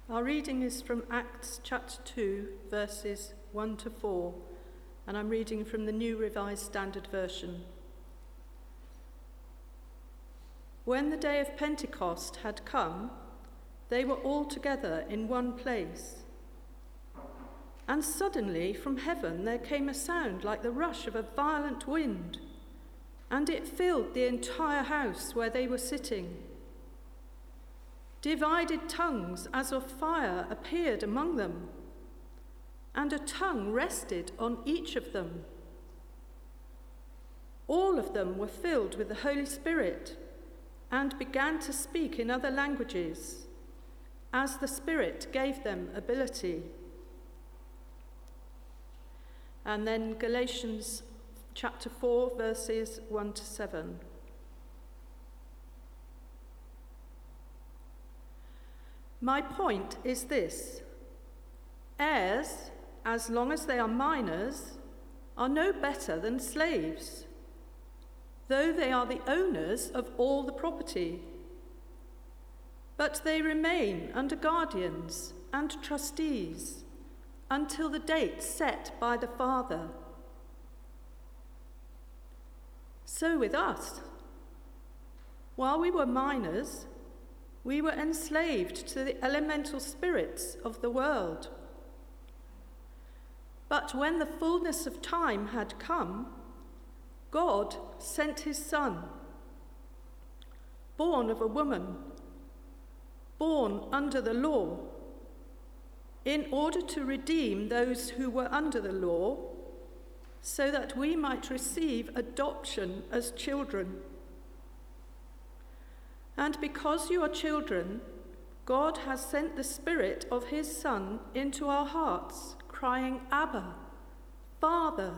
Our reading is from Acts chapter 2, verses 1 to 4, and I'm reading from the New Revised Standard Version. When the day of Pentecost had come, they were all together in one place. And suddenly from heaven there came a sound like the rush of a violent wind, and it filled the entire house where they were sitting. Divided tongues as of fire appeared among them, and a tongue rested on each of them. All of them were filled with the Holy Spirit and began to speak in other languages, as the Spirit gave them ability. And then Galatians chapter 4, verses 1 to 7. My point is this: heirs, as long as they are minors, are no better than slaves, though they are the owners of all the property. But they remain under guardians and trustees until the date set by the father. So with us, while we were minors, we were enslaved to the elemental spirits of the world. But when the fullness of time had come, God sent his Son, born of a woman, born under the law, in order to redeem those who were under the law, so that we might receive adoption as children. And because you are children, God has sent the Spirit of his Son into our hearts, crying, Abba, Father.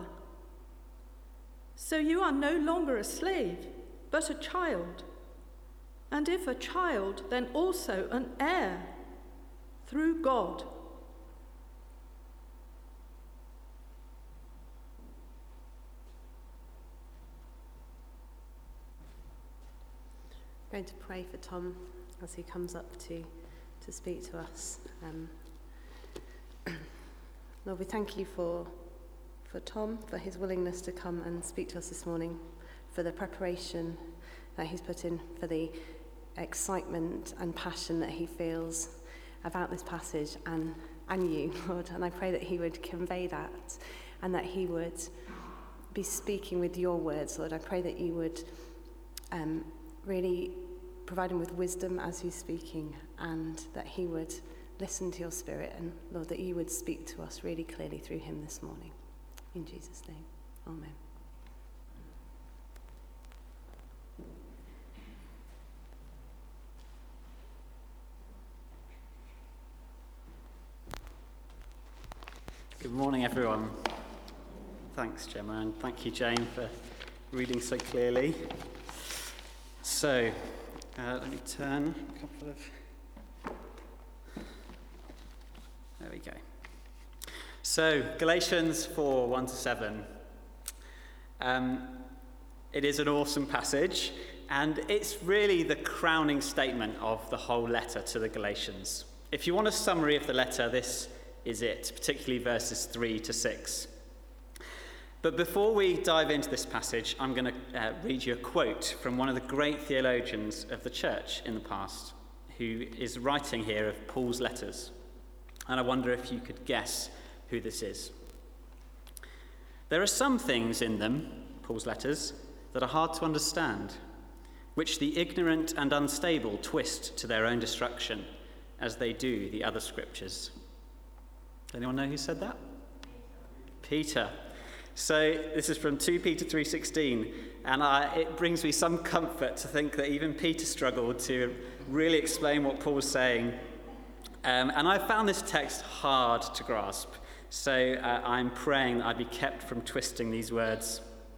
So you are no longer a slave, but a child. And if a child, then also an heir through God. I'm going to pray for Tom as he comes up to speak to us. Lord, we thank you for Tom, for his willingness to come and speak to us this morning, for the preparation that he's put in, for the excitement and passion that he feels about this passage and you, Lord. And I pray that he would convey that and that he would be speaking with your words, Lord. I pray that you would really provide him with wisdom as he's speaking, and that he would listen to your Spirit, and Lord, that you would speak to us really clearly through him this morning. In Jesus' name, amen. Good morning, everyone. Thanks, Gemma, and thank you, Jane, for reading so clearly. So, let me turn a couple of... There we go. So, Galatians 4, 1 to 7. It is an awesome passage, and it's really the crowning statement of the whole letter to the Galatians. If you want a summary of the letter, this is it, particularly verses 3 to 6. But before we dive into this passage, I'm going to read you a quote from one of the great theologians of the church in the past, who is writing here of Paul's letters. And I wonder if you could guess who this is. There are some things in them, Paul's letters, that are hard to understand, which the ignorant and unstable twist to their own destruction, as they do the other scriptures. Does anyone know who said that? Peter. So this is from 2 Peter 3:16, and it brings me some comfort to think that even Peter struggled to really explain what Paul's saying. And I found this text hard to grasp, so I'm praying that I'd be kept from twisting these words.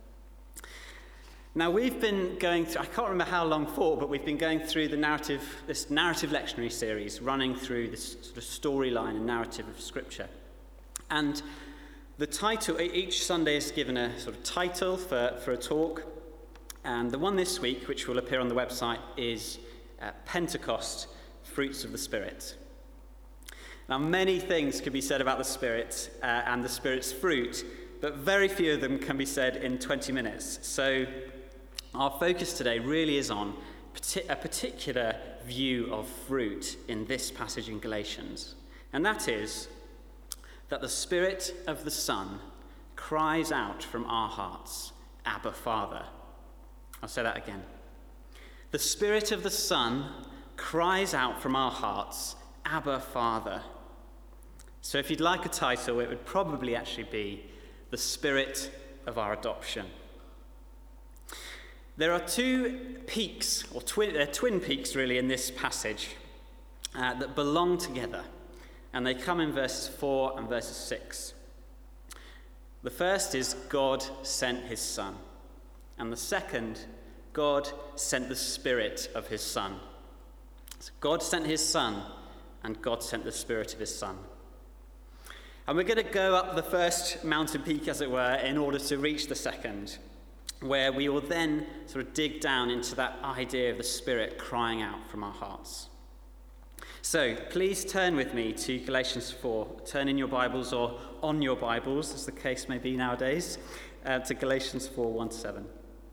Now, we've been going through, I can't remember how long for, but we've been going through this narrative lectionary series, running through this sort of storyline and narrative of Scripture. And the title, each Sunday is given a sort of title for a talk, and the one this week, which will appear on the website, is Pentecost, Fruits of the Spirit. Now, many things could be said about the Spirit and the Spirit's fruit, but very few of them can be said in 20 minutes. So our focus today really is on a particular view of fruit in this passage in Galatians. And that is that the Spirit of the Son cries out from our hearts, Abba, Father. I'll say that again. The Spirit of the Son cries out from our hearts, Abba, Father. So if you'd like a title, it would probably actually be The Spirit of Our Adoption. There are two peaks, or twin peaks really, in this passage that belong together, and they come in verses 4 and verses 6. The first is God sent his Son, and the second, God sent the Spirit of his Son. So God sent his Son, and God sent the Spirit of his Son. And we're going to go up the first mountain peak, as it were, in order to reach the second, where we will then sort of dig down into that idea of the Spirit crying out from our hearts. So please turn with me to Galatians 4. Turn in your Bibles or on your Bibles, as the case may be nowadays, to Galatians 4, 1-7.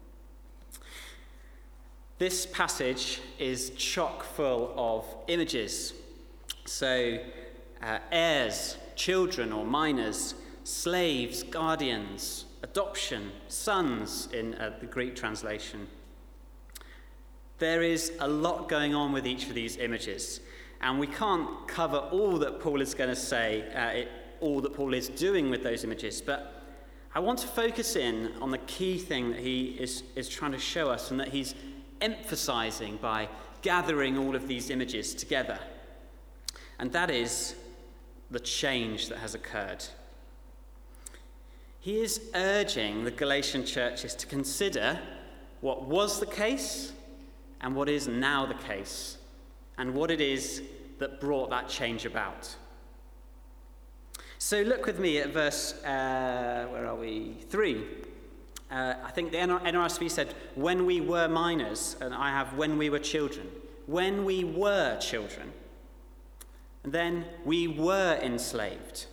This passage is chock full of images. So heirs, children or minors, slaves, guardians, adoption, sons in the Greek translation. There is a lot going on with each of these images, and we can't cover all that Paul is going to say, all that Paul is doing with those images, but I want to focus in on the key thing that he is trying to show us and that he's emphasizing by gathering all of these images together, and that is the change that has occurred. He is urging the Galatian churches to consider what was the case and what is now the case, and what it is that brought that change about. So look with me at verse, 3. I think the NRSV said, when we were minors, and I have when we were children. When we were children. And then we were enslaved.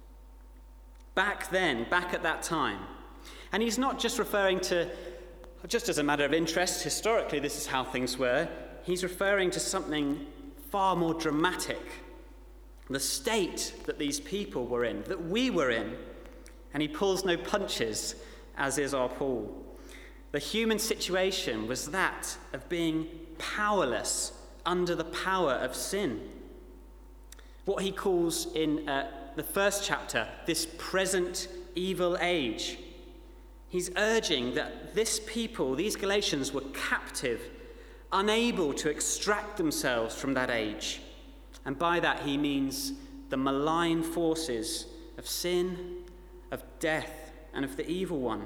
Back then, back at that time. And he's not just referring to, just as a matter of interest, historically this is how things were. He's referring to something far more dramatic. The state that these people were in, that we were in. And he pulls no punches, as is our Paul. The human situation was that of being powerless under the power of sin. What he calls in the first chapter, this present evil age. He's urging that this people, these Galatians, were captive, unable to extract themselves from that age. And by that he means the malign forces of sin, of death, and of the evil one.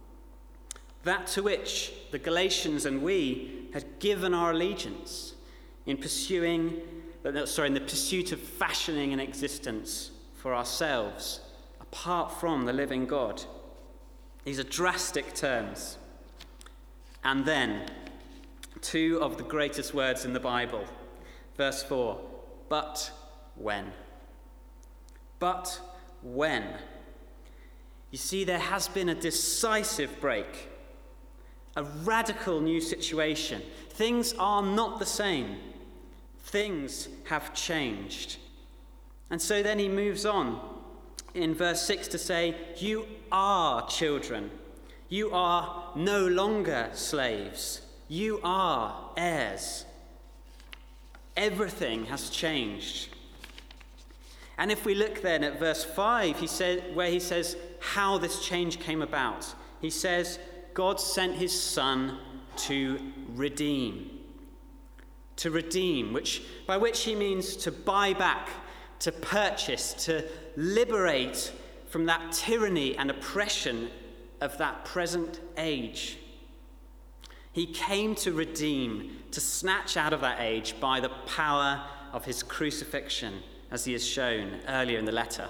That to which the Galatians and we had given our allegiance in the pursuit of fashioning an existence for ourselves, apart from the living God. These are drastic terms. And then, two of the greatest words in the Bible. Verse 4, but when? But when? You see, there has been a decisive break, a radical new situation. Things are not the same. Things have changed. And so then he moves on in verse 6 to say, you are children. You are no longer slaves. You are heirs. Everything has changed. And if we look then at verse 5, where he says how this change came about, he says, God sent his Son to redeem. To redeem, by which he means to buy back, to purchase, to liberate from that tyranny and oppression of that present age. He came to redeem, to snatch out of that age by the power of his crucifixion, as he has shown earlier in the letter.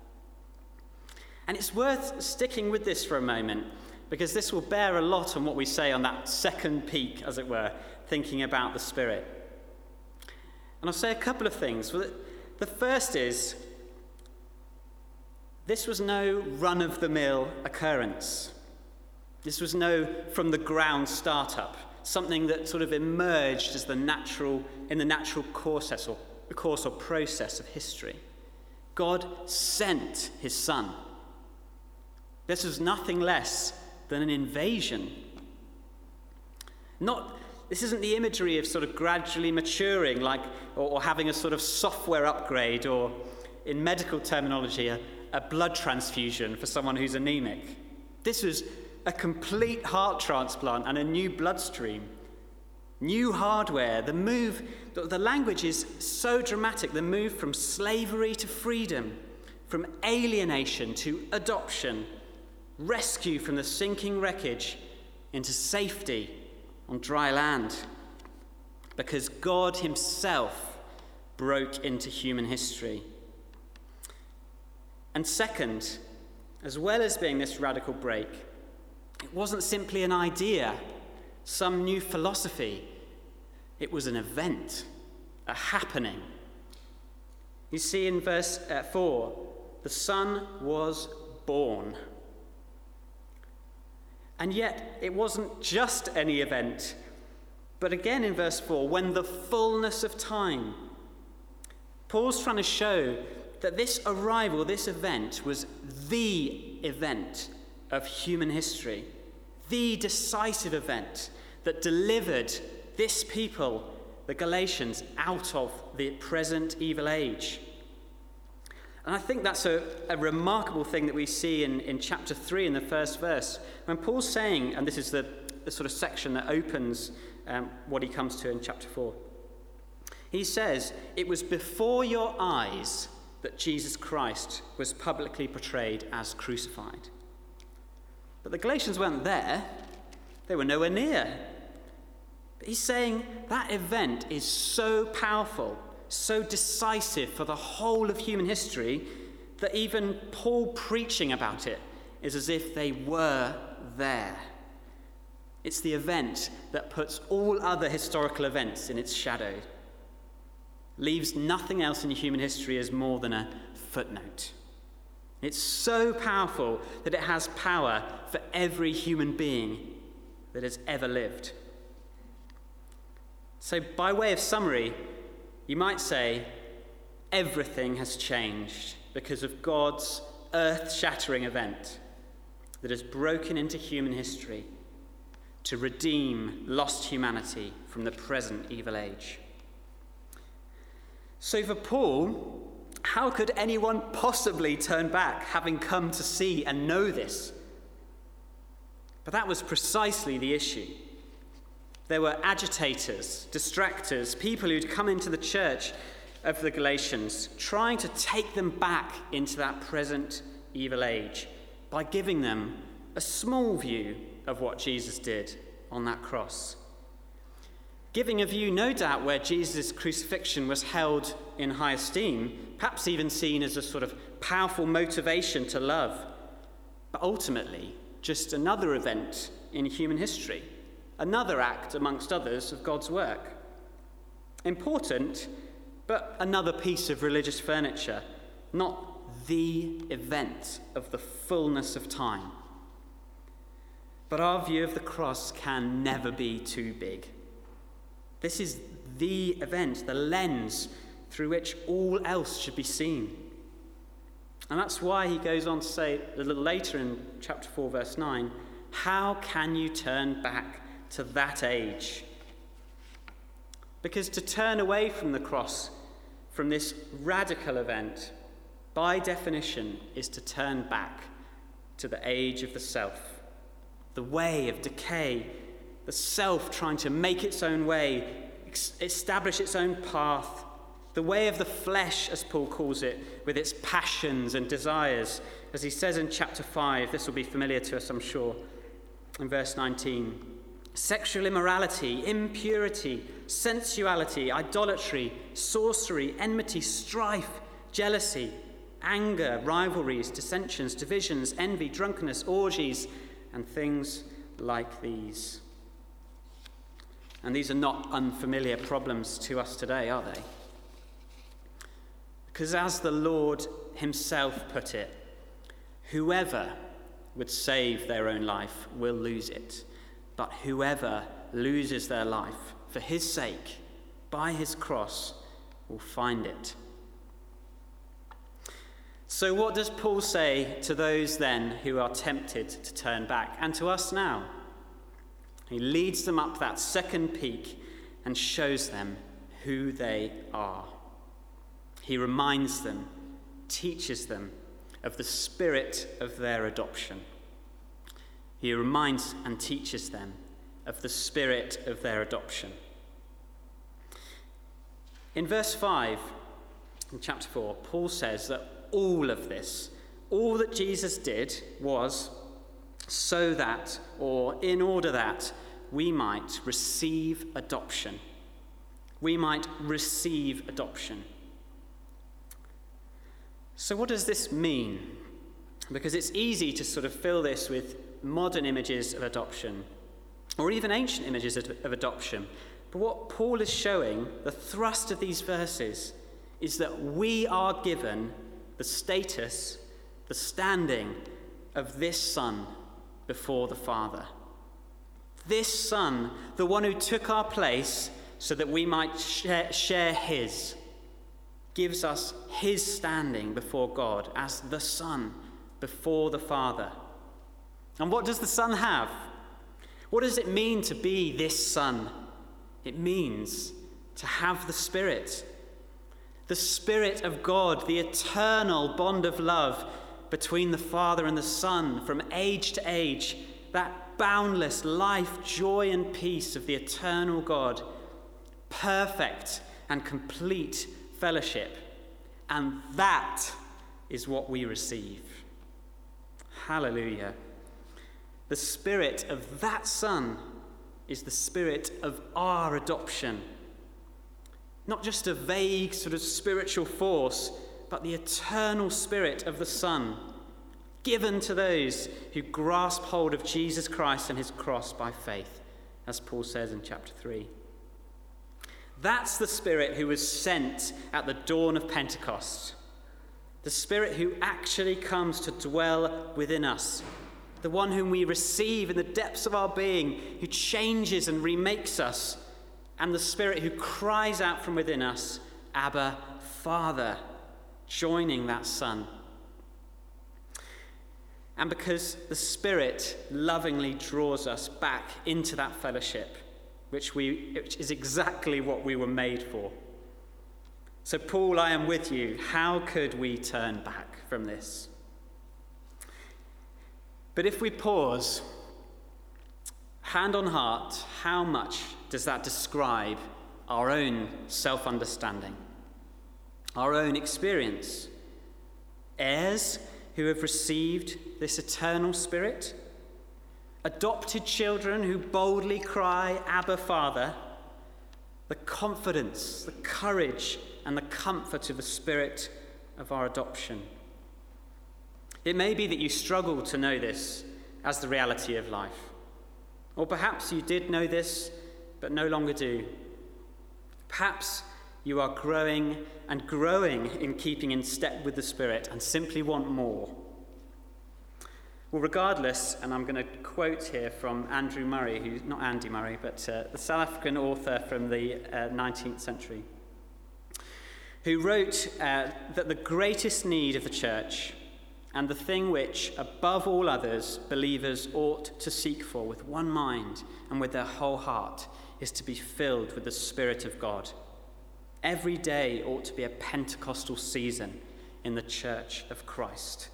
And it's worth sticking with this for a moment, because this will bear a lot on what we say on that second peak, as it were, thinking about the Spirit. And I'll say a couple of things. The first is, this was no run-of-the-mill occurrence. This was no from-the-ground startup, something that sort of emerged as in the natural course or process of history. God sent his Son. This was nothing less than an invasion. This isn't the imagery of sort of gradually maturing, or having a sort of software upgrade, or in medical terminology, a blood transfusion for someone who's anemic. This was a complete heart transplant and a new bloodstream, new hardware. The language is so dramatic. The move from slavery to freedom, from alienation to adoption, rescue from the sinking wreckage into safety on dry land, because God himself broke into human history. And second, as well as being this radical break, it wasn't simply an idea, some new philosophy. It was an event, a happening. You see in verse 4, the Son was born. And yet, it wasn't just any event, but again in verse 4, when the fullness of time. Paul's trying to show that this arrival, this event, was the event of human history, the decisive event that delivered this people, the Galatians, out of the present evil age. And I think that's a remarkable thing that we see in chapter 3 in the first verse, when Paul's saying, and this is the sort of section that opens what he comes to in chapter 4. He says, "It was before your eyes that Jesus Christ was publicly portrayed as crucified." But the Galatians weren't there. They were nowhere near. But he's saying that event is so powerful, so decisive for the whole of human history, that even Paul preaching about it is as if they were there. It's the event that puts all other historical events in its shadow, leaves nothing else in human history as more than a footnote. It's so powerful that it has power for every human being that has ever lived. So by way of summary, you might say everything has changed because of God's earth-shattering event that has broken into human history to redeem lost humanity from the present evil age. So for Paul, how could anyone possibly turn back, having come to see and know this? But that was precisely the issue. There were agitators, distractors, people who'd come into the church of the Galatians, trying to take them back into that present evil age by giving them a small view of what Jesus did on that cross. Giving a view, no doubt, where Jesus' crucifixion was held in high esteem, perhaps even seen as a sort of powerful motivation to love, but ultimately just another event in human history, another act amongst others of God's work. Important, but another piece of religious furniture, not the event of the fullness of time. But our view of the cross can never be too big. This is the event, the lens through which all else should be seen. And that's why he goes on to say a little later in chapter 4, verse 9, how can you turn back to that age? Because to turn away from the cross, from this radical event, by definition, is to turn back to the age of the self, the way of decay, the self trying to make its own way, establish its own path, the way of the flesh, as Paul calls it, with its passions and desires. As he says in chapter 5, this will be familiar to us, I'm sure, in verse 19. Sexual immorality, impurity, sensuality, idolatry, sorcery, enmity, strife, jealousy, anger, rivalries, dissensions, divisions, envy, drunkenness, orgies, and things like these. And these are not unfamiliar problems to us today, are they? Because as the Lord himself put it, whoever would save their own life will lose it, but whoever loses their life for his sake, by his cross, will find it. So what does Paul say to those then who are tempted to turn back, and to us now? He leads them up that second peak and shows them who they are. He reminds them, teaches them of the spirit of their adoption. He reminds and teaches them of the spirit of their adoption. In verse 5, in chapter 4, Paul says that all of this, all that Jesus did was so that, or in order that, we might receive adoption. We might receive adoption. So what does this mean? Because it's easy to sort of fill this with modern images of adoption, or even ancient images of adoption. But what Paul is showing, the thrust of these verses, is that we are given the status, the standing of this Son before the Father. This Son, the one who took our place so that we might share his, gives us his standing before God as the Son before the Father. And what does the Son have? What does it mean to be this Son? It means to have the Spirit of God, the eternal bond of love between the Father and the Son from age to age, that boundless life, joy and peace of the eternal God, perfect and complete fellowship. And that is what we receive. Hallelujah. The spirit of that Son is the spirit of our adoption. Not just a vague sort of spiritual force, but the eternal spirit of the Son, given to those who grasp hold of Jesus Christ and his cross by faith, as Paul says in chapter 3. That's the Spirit who was sent at the dawn of Pentecost. The Spirit who actually comes to dwell within us. The one whom we receive in the depths of our being, who changes and remakes us. And the Spirit who cries out from within us, Abba, Father, joining that Son. And because the Spirit lovingly draws us back into that fellowship, which is exactly what we were made for. So, Paul, I am with you. How could we turn back from this? But if we pause, hand on heart, how much does that describe our own self-understanding, our own experience? Heirs who have received this eternal Spirit, adopted children who boldly cry, Abba, Father, the confidence, the courage, and the comfort of the Spirit of our adoption. It may be that you struggle to know this as the reality of life. Or perhaps you did know this, but no longer do. Perhaps you are growing in keeping in step with the Spirit and simply want more. Well, regardless, and I'm going to quote here from Andrew Murray, who's not Andy Murray, but the South African author from the 19th century, who wrote that the greatest need of the church, and the thing which, above all others, believers ought to seek for with one mind and with their whole heart, is to be filled with the Spirit of God. Every day ought to be a Pentecostal season in the Church of Christ.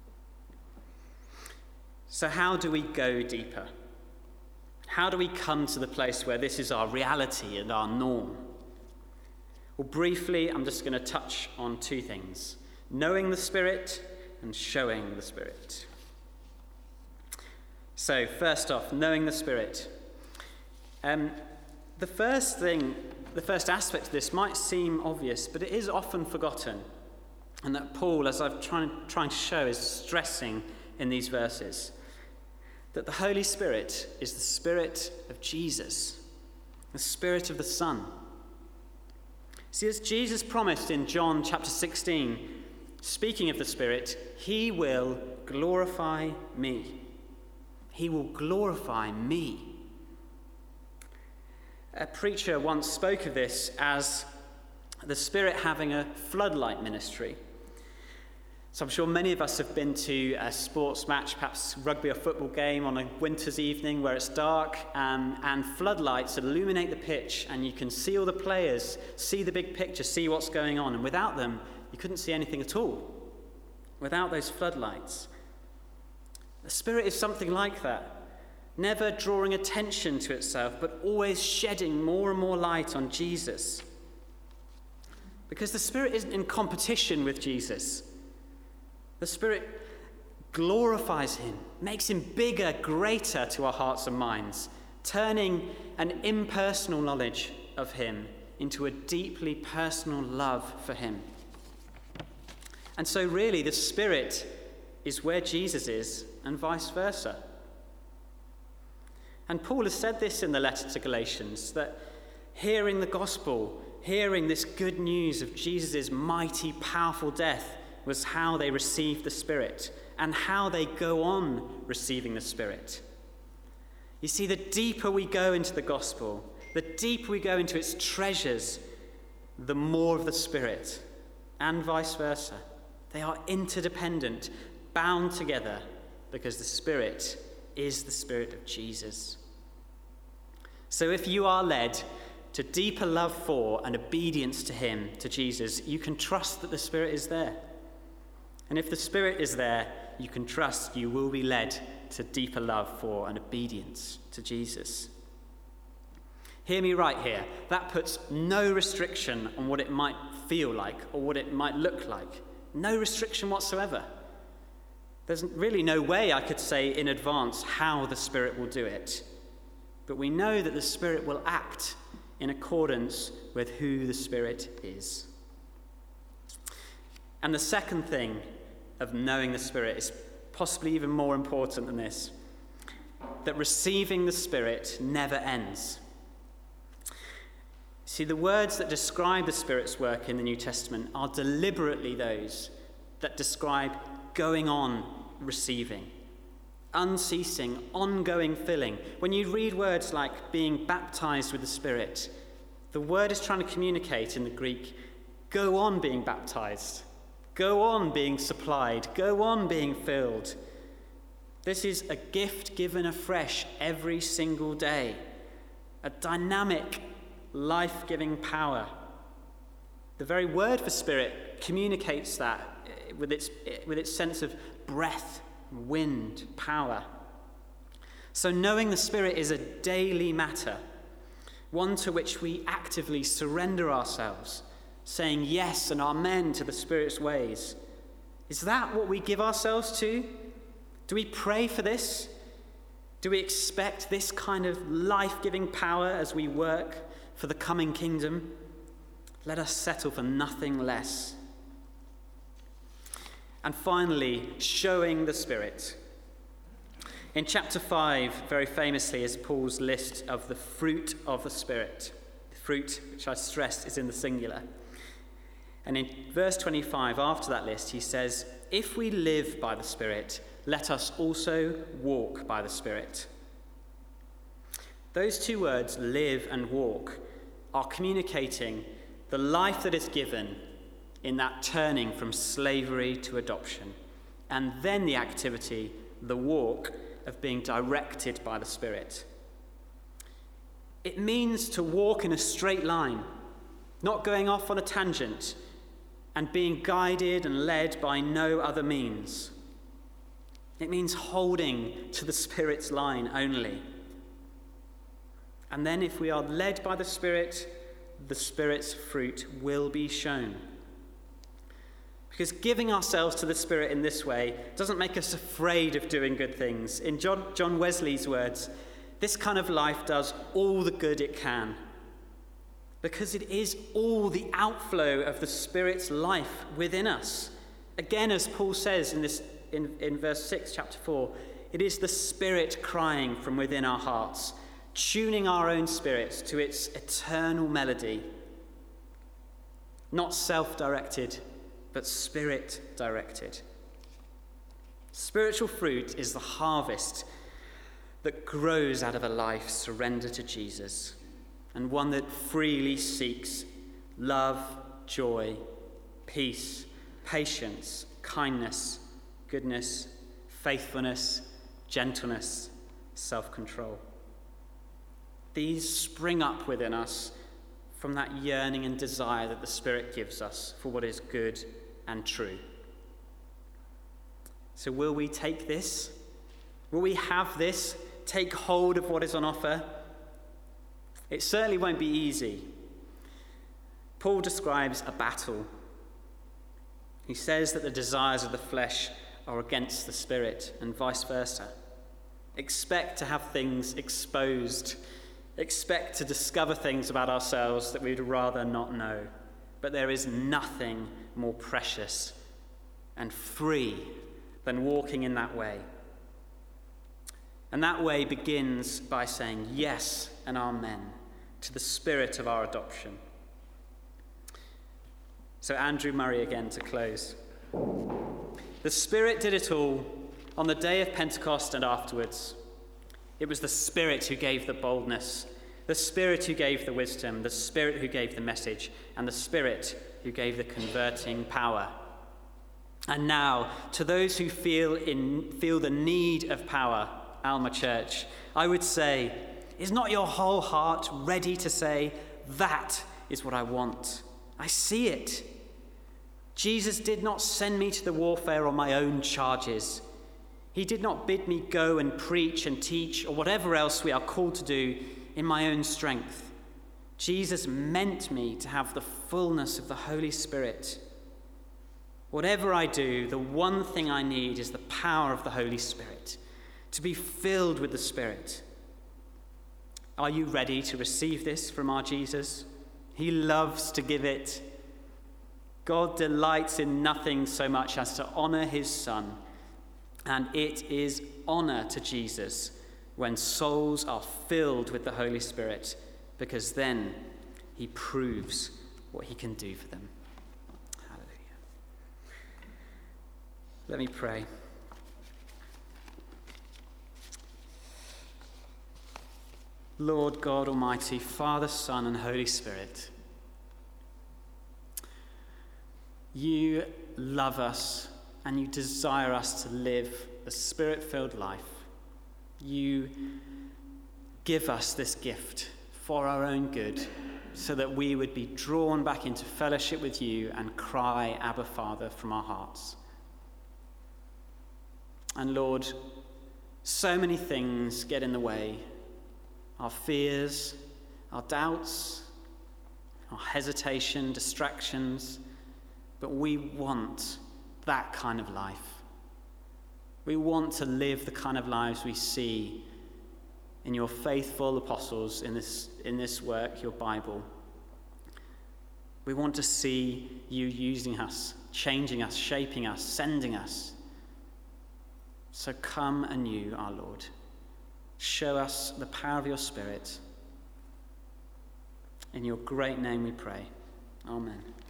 So how do we go deeper? How do we come to the place where this is our reality and our norm? Well, briefly, I'm just going to touch on two things: knowing the Spirit and showing the Spirit. So, first off, knowing the Spirit. The first aspect of this might seem obvious, but it is often forgotten. And that Paul, as I've trying to show, is stressing in these verses. That the Holy Spirit is the Spirit of Jesus, the Spirit of the Son. See, as Jesus promised in John chapter 16, speaking of the Spirit, he will glorify me. He will glorify me. A preacher once spoke of this as the Spirit having a floodlight ministry. So I'm sure many of us have been to a sports match, perhaps rugby or football game on a winter's evening where it's dark and floodlights illuminate the pitch and you can see all the players, see the big picture, see what's going on. And without them, you couldn't see anything at all. Without those floodlights. The Spirit is something like that. Never drawing attention to itself, but always shedding more and more light on Jesus. Because the Spirit isn't in competition with Jesus. The Spirit glorifies him, makes him bigger, greater to our hearts and minds, turning an impersonal knowledge of him into a deeply personal love for him. And so really the Spirit is where Jesus is and vice versa. And Paul has said this in the letter to Galatians, that hearing the gospel, hearing this good news of Jesus' mighty, powerful death was how they received the Spirit and how they go on receiving the Spirit. You see, the deeper we go into the gospel, the deeper we go into its treasures, the more of the Spirit, and vice versa. They are interdependent, bound together, because the Spirit is the Spirit of Jesus. So if you are led to deeper love for and obedience to him, to Jesus, you can trust that the Spirit is there. And if the Spirit is there, you can trust you will be led to deeper love for and obedience to Jesus. Hear me right here. That puts no restriction on what it might feel like or what it might look like. No restriction whatsoever. There's really no way I could say in advance how the Spirit will do it. But we know that the Spirit will act in accordance with who the Spirit is. And the second thing of knowing the Spirit is possibly even more important than this, that receiving the Spirit never ends. See, the words that describe the Spirit's work in the New Testament are deliberately those that describe going on receiving, unceasing, ongoing filling. When you read words like being baptized with the Spirit, the word is trying to communicate in the Greek, go on being baptized. Go on being supplied. Go on being filled. This is a gift given afresh every single day. A dynamic, life-giving power. The very word for Spirit communicates that with its sense of breath, wind, power. So knowing the Spirit is a daily matter, one to which we actively surrender ourselves, saying yes and amen to the Spirit's ways. Is that what we give ourselves to? Do we pray for this? Do we expect this kind of life-giving power as we work for the coming kingdom? Let us settle for nothing less. And finally, showing the Spirit. In chapter 5, very famously, is Paul's list of the fruit of the Spirit. The fruit, which I stressed, is in the singular. And in verse 25, after that list, he says, if we live by the Spirit, let us also walk by the Spirit. Those two words, live and walk, are communicating the life that is given in that turning from slavery to adoption, and then the activity, the walk, of being directed by the Spirit. It means to walk in a straight line, not going off on a tangent, and being guided and led by no other means. It means holding to the Spirit's line only. And then if we are led by the Spirit's fruit will be shown. Because giving ourselves to the Spirit in this way doesn't make us afraid of doing good things. In John Wesley's words, this kind of life does all the good it can. Because it is all the outflow of the Spirit's life within us. Again, as Paul says in verse 6, chapter 4, it is the Spirit crying from within our hearts, tuning our own spirits to its eternal melody. not self-directed, but spirit-directed. Spiritual fruit is the harvest that grows out of a life surrendered to Jesus, and one that freely seeks love, joy, peace, patience, kindness, goodness, faithfulness, gentleness, self-control. These spring up within us from that yearning and desire that the Spirit gives us for what is good and true. So will we take this? Will we have this? Take hold of what is on offer? It certainly won't be easy. Paul describes a battle. He says that the desires of the flesh are against the Spirit and vice versa. Expect to have things exposed. Expect to discover things about ourselves that we'd rather not know. But there is nothing more precious and free than walking in that way. And that way begins by saying yes and amen to the Spirit of our adoption. So Andrew Murray again to close. The Spirit did it all on the day of Pentecost and afterwards. It was the Spirit who gave the boldness, the Spirit who gave the wisdom, the Spirit who gave the message, and the Spirit who gave the converting power. And now, to those who feel the need of power, Alma Church, I would say, is not your whole heart ready to say, that is what I want? I see it. Jesus did not send me to the warfare on my own charges. He did not bid me go and preach and teach or whatever else we are called to do in my own strength. Jesus meant me to have the fullness of the Holy Spirit. Whatever I do, the one thing I need is the power of the Holy Spirit, to be filled with the Spirit. Are you ready to receive this from our Jesus? He loves to give it. God delights in nothing so much as to honor his Son, and it is honor to Jesus when souls are filled with the Holy Spirit, because then he proves what he can do for them. Hallelujah. Let me pray. Lord God Almighty, Father, Son, and Holy Spirit, you love us and you desire us to live a Spirit-filled life. You give us this gift for our own good, so that we would be drawn back into fellowship with you and cry, Abba, Father, from our hearts. And Lord, so many things get in the way. Our fears, our doubts, our hesitation, distractions, but we want that kind of life. We want to live the kind of lives we see in your faithful apostles in this work, your Bible. We want to see you using us, changing us, shaping us, sending us. So come anew, our Lord. Show us the power of your Spirit. In your great name we pray. Amen.